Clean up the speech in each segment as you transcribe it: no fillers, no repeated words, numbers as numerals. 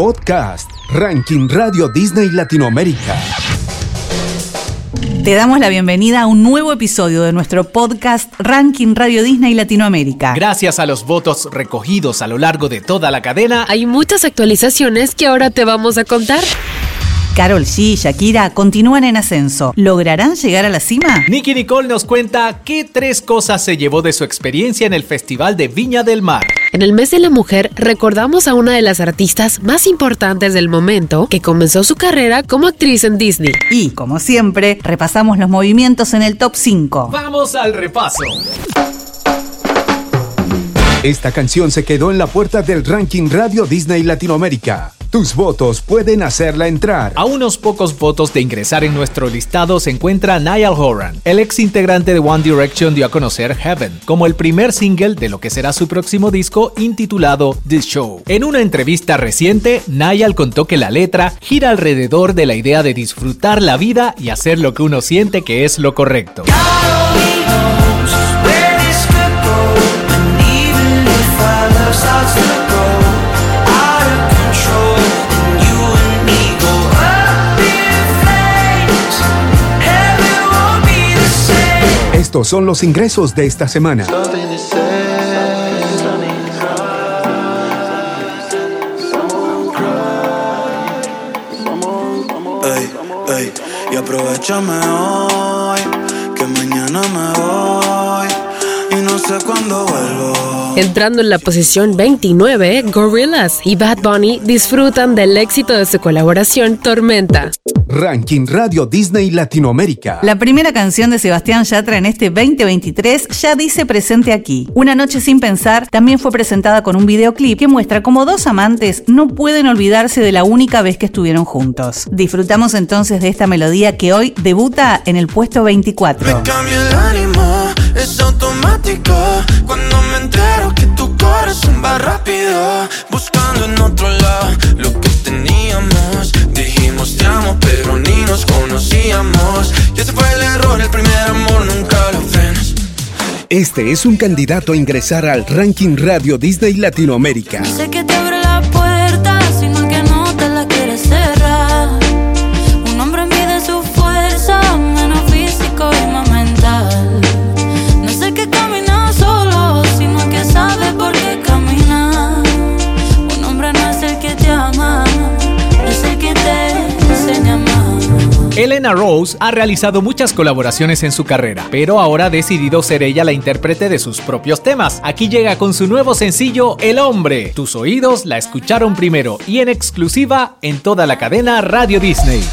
podcast, Ranking Radio Disney Latinoamérica. Te damos la bienvenida a un nuevo episodio de nuestro podcast Ranking Radio Disney Latinoamérica. Gracias a los votos recogidos a lo largo de toda la cadena, hay muchas actualizaciones que ahora te vamos a contar. Karol G y Shakira continúan en ascenso. ¿Lograrán llegar a la cima? Nicki Nicole nos cuenta qué 3 cosas se llevó de su experiencia en el Festival de Viña del Mar. En el mes de la mujer recordamos a una de las artistas más importantes del momento que comenzó su carrera como actriz en Disney. Y, como siempre, repasamos los movimientos en el top 5. ¡Vamos al repaso! Esta canción se quedó en la puerta del Ranking Radio Disney Latinoamérica. Tus votos pueden hacerla entrar. A unos pocos votos de ingresar en nuestro listado se encuentra Niall Horan. El ex integrante de One Direction dio a conocer Heaven como el primer single de lo que será su próximo disco intitulado This Show. En una entrevista reciente, Niall contó que la letra gira alrededor de la idea de disfrutar la vida y hacer lo que uno siente que es lo correcto. Estos son los ingresos de esta semana. Ey, y aprovechame hoy, que mañana me voy y no sé cuándo vuelvo. Entrando en la posición 29, Gorillaz y Bad Bunny disfrutan del éxito de su colaboración Tormenta. Ranking Radio Disney Latinoamérica. La primera canción de Sebastián Yatra en este 2023 ya dice presente aquí. Una noche sin pensar también fue presentada con un videoclip que muestra cómo dos amantes no pueden olvidarse de la única vez que estuvieron juntos. Disfrutamos entonces de esta melodía que hoy debuta en el puesto 24. Me cambia el ánimo, es automático cuando me entero que tu corazón va rápido, buscando en otro lado lo que teníamos. Dijimos te amo, pero ni nos conocíamos. Y ese fue el error, el primer amor nunca lo frenas. Este es un candidato a ingresar al Ranking Radio Disney Latinoamérica. Sé que te abre la puerta, sino que no te la quieres cerrar. Un hombre mide su fuerza, menos físico y más mental. No sé qué camina solo, sino que sabe por qué camina. Un hombre no es el que te ama, es el que te enseña a amar. Elena Rose ha realizado muchas colaboraciones en su carrera, pero ahora ha decidido ser ella la intérprete de sus propios temas. Aquí llega con su nuevo sencillo, El Hombre. Tus oídos la escucharon primero y en exclusiva en toda la cadena Radio Disney.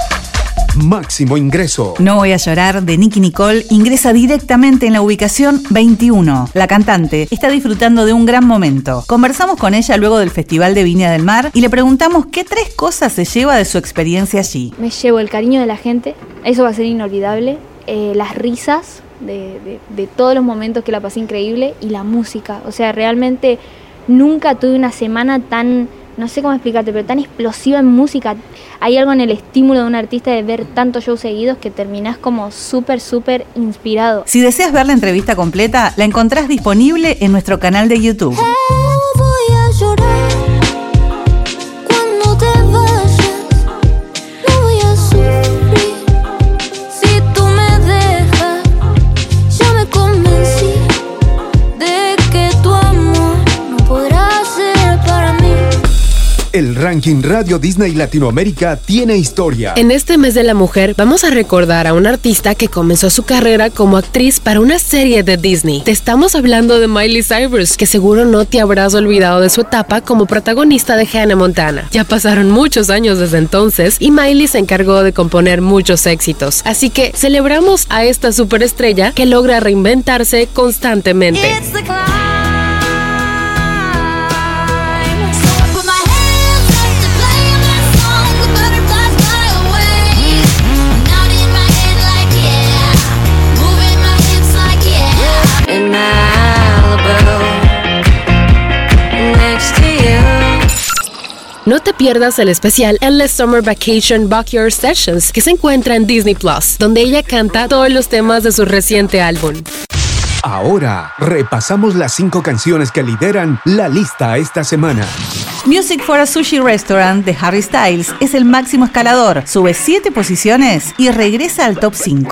Máximo ingreso. No voy a llorar de Nicki Nicole ingresa directamente en la ubicación 21. La cantante está disfrutando de un gran momento. Conversamos con ella luego del Festival de Viña del Mar y le preguntamos qué 3 cosas se lleva de su experiencia allí. Me llevo el cariño de la gente, eso va a ser inolvidable, las risas de todos los momentos que la pasé increíble y la música. O sea, realmente nunca tuve una semana tan, no sé cómo explicarte, pero tan explosiva en música. Hay algo en el estímulo de un artista de ver tantos shows seguidos que terminás como súper inspirado. Si deseas ver la entrevista completa, la encontrás disponible en nuestro canal de YouTube. Voy a llorar cuando te vayas, no voy a sufrir si tú me dejas. Ya me convencí de que tu amor no podrá ser para mí. El Ranking Radio Disney Latinoamérica tiene historia. En este mes de la mujer vamos a recordar a una artista que comenzó su carrera como actriz para una serie de Disney. Te estamos hablando de Miley Cyrus, que seguro no te habrás olvidado de su etapa como protagonista de Hannah Montana. Ya pasaron muchos años desde entonces y Miley se encargó de componer muchos éxitos. Así que celebramos a esta superestrella que logra reinventarse constantemente. No te pierdas el especial Endless Summer Vacation Backyard Sessions que se encuentra en Disney Plus, donde ella canta todos los temas de su reciente álbum. Ahora repasamos las 5 canciones que lideran la lista esta semana. Music for a Sushi Restaurant de Harry Styles es el máximo escalador. Sube 7 posiciones y regresa al top 5.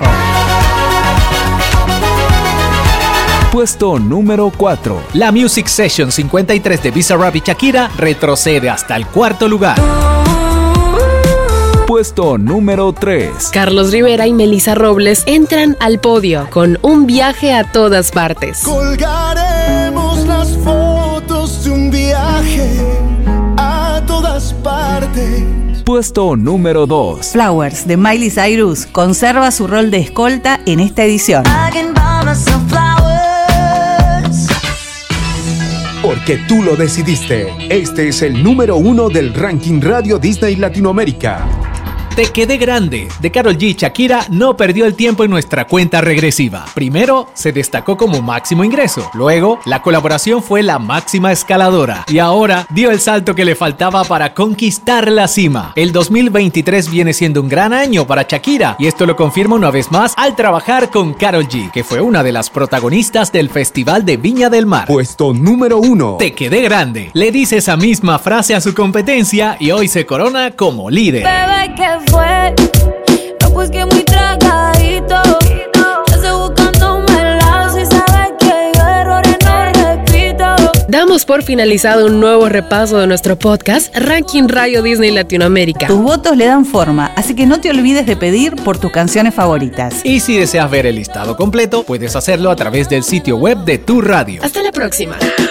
Puesto número 4. La Music Session 53 de Bizarrap y Shakira retrocede hasta el 4º lugar. Puesto número 3. Carlos Rivera y Melissa Robles entran al podio con Un viaje a todas partes. Colgaremos las fotos de un viaje a todas partes. Puesto número 2. Flowers de Miley Cyrus conserva su rol de escolta en esta edición. Porque tú lo decidiste. Este es el número 1 del ranking Radio Disney Latinoamérica. Te quedé grande, de Karol G y Shakira, no perdió el tiempo en nuestra cuenta regresiva. Primero, se destacó como máximo ingreso. Luego, la colaboración fue la máxima escaladora. Y ahora, dio el salto que le faltaba para conquistar la cima. El 2023 viene siendo un gran año para Shakira. Y esto lo confirma una vez más al trabajar con Karol G, que fue una de las protagonistas del Festival de Viña del Mar. Puesto número 1. Te quedé grande. Le dice esa misma frase a su competencia y hoy se corona como líder. Bebé, ¿qué fue? No, pues que muy tragadito. Yo estoy buscándome el lado. Si sabes que yo errores no repito. Damos por finalizado un nuevo repaso de nuestro podcast Ranking Radio Disney Latinoamérica. Tus votos le dan forma, así que no te olvides de pedir por tus canciones favoritas. Y si deseas ver el listado completo, puedes hacerlo a través del sitio web de Tu Radio. Hasta la próxima.